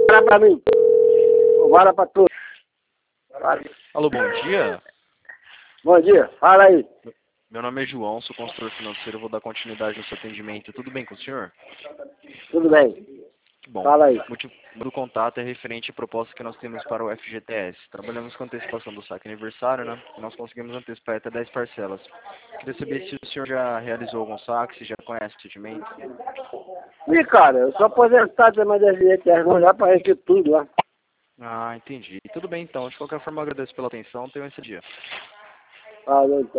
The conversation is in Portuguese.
Para pra mim. Vara pra tu. Vale. Alô, bom dia. Bom dia, fala aí. Meu nome é João, sou consultor financeiro, vou dar continuidade no seu atendimento. Tudo bem com o senhor? Tudo bem? Que bom. Fala aí. O motivo do contato é referente à proposta que nós temos para o FGTS. Trabalhamos com antecipação do saque aniversário, né? E nós conseguimos antecipar até 10 parcelas. Queria saber se o senhor já realizou algum saque, se já conhece o procedimento. E cara, eu sou aposentado também da FGTS, não dá pra repetir tudo lá. Ah, entendi. Tudo bem então. De qualquer forma, eu agradeço pela atenção. Tenha esse dia. Falou então.